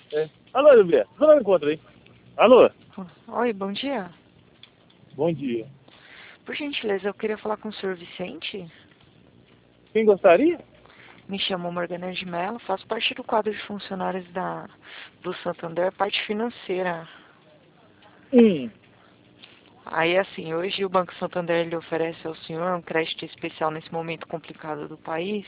É. Alô, Gilberto, você não me encontra aí? Alô? Oi, bom dia. Bom dia. Por gentileza, eu queria falar com o senhor Vicente. Quem gostaria? Me chamo Morgana de Mello, faço parte do quadro de funcionários do Santander, parte financeira. Hum. Aí, assim, hoje o Banco Santander ele oferece ao senhor um crédito especial nesse momento complicado do país,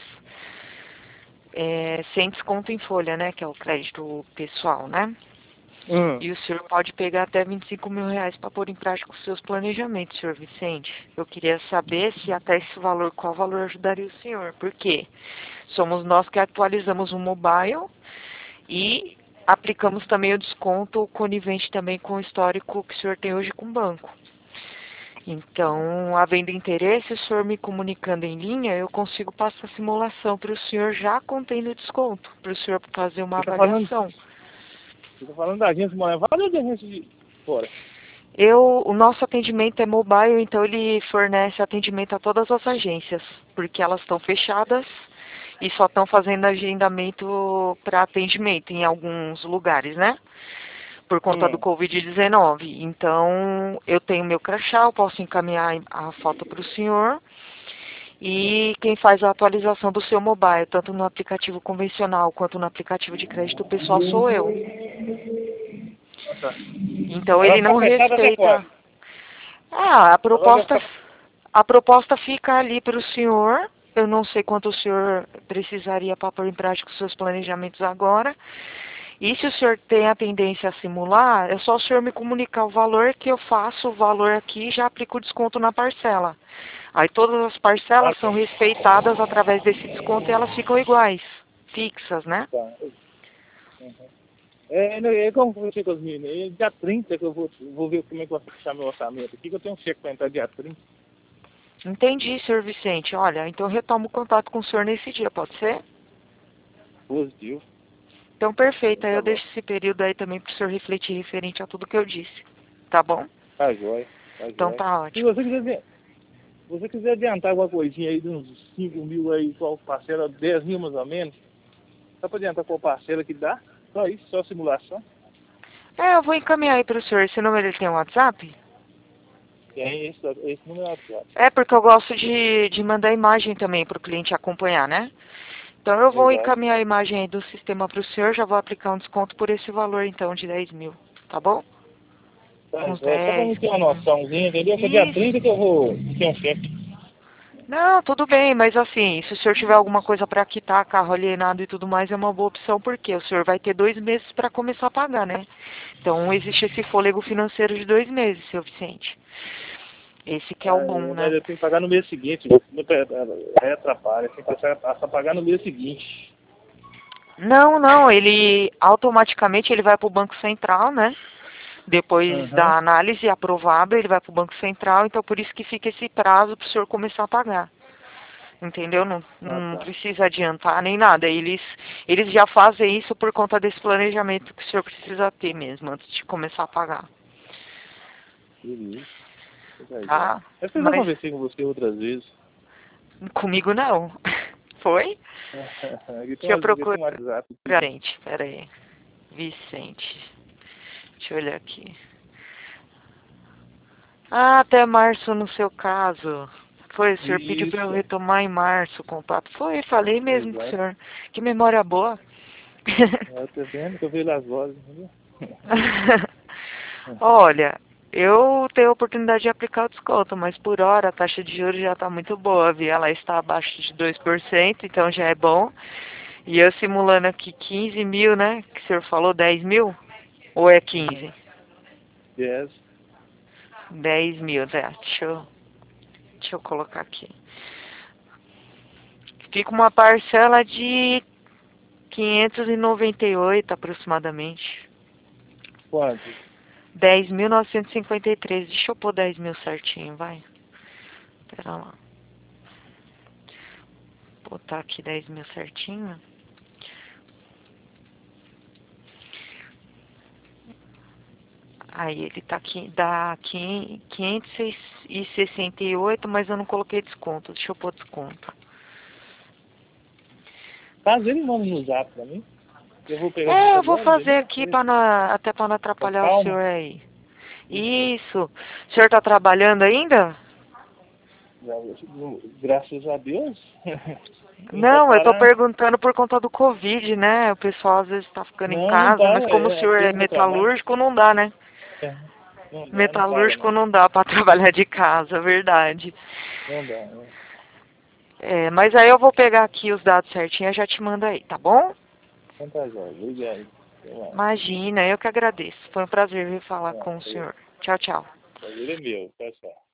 sem desconto em folha, né, que é o crédito pessoal, né? Hum. E o senhor pode pegar até R$ 25.000 para pôr em prática os seus planejamentos, senhor Vicente. Eu queria saber se até esse valor, qual valor ajudaria o senhor. Por quê? Somos nós que atualizamos o mobile e aplicamos também o desconto conivente também com o histórico que o senhor tem hoje com o banco. Então, havendo interesse, o senhor me comunicando em linha, eu consigo passar a simulação para o senhor já contendo desconto, para o senhor fazer uma avaliação. Você tá falando da agência Moeda ou da agência de fora? O nosso atendimento é mobile, então ele fornece atendimento a todas as agências, porque elas estão fechadas e só estão fazendo agendamento para atendimento em alguns lugares, né? Por conta do Hum. Covid-19. Então, eu tenho meu crachá, eu posso encaminhar a foto para o senhor. E quem faz a atualização do seu mobile, tanto no aplicativo convencional quanto no aplicativo de crédito pessoal, sou eu. Tá. Então, Ela ele fica não fechada até respeita. quando? Ah, Ela vai ficar... a proposta fica ali para o senhor. Eu não sei quanto o senhor precisaria para pôr em prática os seus planejamentos agora. E se o senhor tem a tendência a simular, é só o senhor me comunicar o valor que eu faço o valor aqui e já aplico o desconto na parcela. Aí todas as parcelas são respeitadas através desse desconto e elas ficam iguais, fixas, né? Tá. Uhum. Como eu conversei com as meninas, dia 30 que eu vou ver como é que vai fechar meu orçamento aqui, que eu tenho um cheque para entrar dia 30. Entendi, senhor Vicente. Olha, então eu retomo o contato com o senhor nesse dia, pode ser? Positivo. Então, perfeito. Aí Tá eu bom. deixo esse período aí também para o senhor refletir referente a tudo que eu disse. Tá bom? Tá jóia. Tá Então jóia. tá Se ótimo. você quiser adiantar alguma coisinha aí de uns 5 mil aí, qual parcela, 10 mil mais ou menos, só para adiantar qual parcela que dá, só isso, só simulação. Eu vou encaminhar aí para o senhor. Esse número ele tem um WhatsApp? Tem esse número é WhatsApp. É porque eu gosto de mandar imagem também para o cliente acompanhar, né? Então eu vou Exato. encaminhar a imagem aí do sistema para o senhor, já vou aplicar um desconto por esse valor então de 10.000, tá bom? Tá Uns jóia. Só para mim 10, ter uma 15. noçãozinha, entendeu? Que é dia Isso. 30 que eu vou ter um cheque. Não, tudo bem, mas assim, se o senhor tiver alguma coisa para quitar, carro alienado e tudo mais, é uma boa opção, porque o senhor vai ter 2 meses para começar a pagar, né? Então existe esse fôlego financeiro de 2 meses, seu Vicente. Esse que é o bom, Mas né? eu tenho que pagar no mês seguinte. Aí atrapalha. Tem que passar a pagar no mês seguinte. Não, não, ele automaticamente ele vai para o Banco Central, né? Depois Uhum. da análise aprovada, ele vai para o Banco Central, então por isso que fica esse prazo para o senhor começar a pagar. Entendeu? Não, Ah, não tá. precisa adiantar nem nada. Eles já fazem isso por conta desse planejamento que o senhor precisa ter mesmo, antes de começar a pagar. Beleza. Tá jóia. Tá? É que eu já Mas conversei com você outras vezes. comigo não. Foi? Aqui Deixa eu tem procurar. um WhatsApp. Gente, pera aí. Vicente. Deixa eu olhar aqui. Ah, até março no seu caso. Foi, o senhor pediu para eu Isso. retomar em março o contato. Foi, falei mesmo com o Exato. senhor. Que memória boa. Tá vendo que eu vejo as vozes, entendeu? Olha, eu tenho a oportunidade de aplicar o desconto, mas por hora a taxa de juros já está muito boa, viu? Ela está abaixo de 2%, então já é bom. E eu simulando aqui 15.000, né? Que o senhor falou 10.000? Ou é 15? Yes. 10.000, tá? Deixa eu colocar aqui. Fica uma parcela de 598 aproximadamente. Quanto? 10.953. Deixa eu pôr 10.000 certinho, vai. Pera lá. Vou botar aqui 10.000 certinho. Aí ele tá aqui, dá 568, mas eu não coloquei desconto. Deixa eu pôr desconto. Faz ele manda no zap pra mim. Eu vou pegar Eu vou fazer aqui até para não atrapalhar o senhor aí. Isso. O senhor está trabalhando ainda? Graças a Deus. Não, eu estou perguntando por conta do Covid, né? O pessoal às vezes está ficando em Não casa, mas para, como o senhor é perda do trabalho. metalúrgico, não dá, né? Não dá, não para Metalúrgico não. não dá para trabalhar de casa, verdade. Não dá, né? Mas aí eu vou pegar aqui os dados certinho e já te mando aí, tá bom? Então tá, Jorge. Obrigado. Até mais. Imagina, eu que agradeço. Foi um prazer vir falar com o Prazer senhor. Tchau, tchau. é meu. Tchau, tchau.